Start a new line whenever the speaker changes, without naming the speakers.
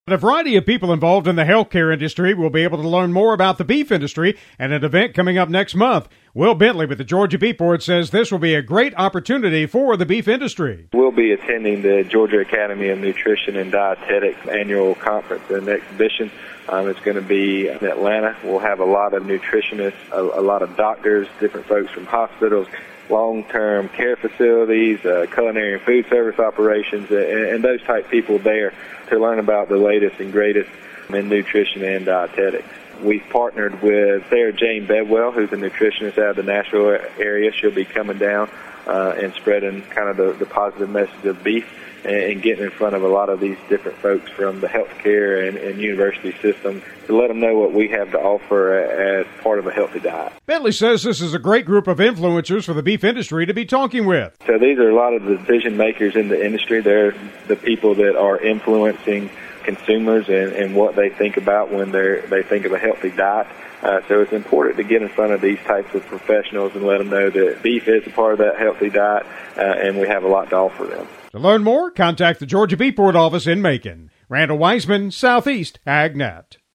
A variety of people involved in the healthcare industry will be able to learn more about the beef industry at an event coming up next month. Will Bentley with the Georgia Beef Board says this will be a great opportunity for the beef industry.
We'll be attending the Georgia Academy of Nutrition and Dietetics annual conference and exhibition. It's going to be in Atlanta. We'll have a lot of nutritionists, a lot of doctors, different folks from hospitals, long-term care facilities, culinary and food service operations, and those type people there to learn about the latest and greatest in nutrition and dietetics. We've partnered with Sarah Jane Bedwell, who's a nutritionist out of the Nashville area. She'll be coming down and spreading kind of the positive message of beef and getting in front of a lot of these different folks from the healthcare and university system to let them know what we have to offer as part of a healthy diet.
Bentley says this is a great group of influencers for the beef industry to be talking with.
So these are a lot of the decision makers in the industry. They're the people that are influencing consumers and what they think about when they think of a healthy diet. So it's important to get in front of these types of professionals and let them know that beef is a part of that healthy diet, and we have a lot to offer them.
To learn more, contact the Georgia Beef Board office in Macon. Randall Weisman, Southeast AgNet.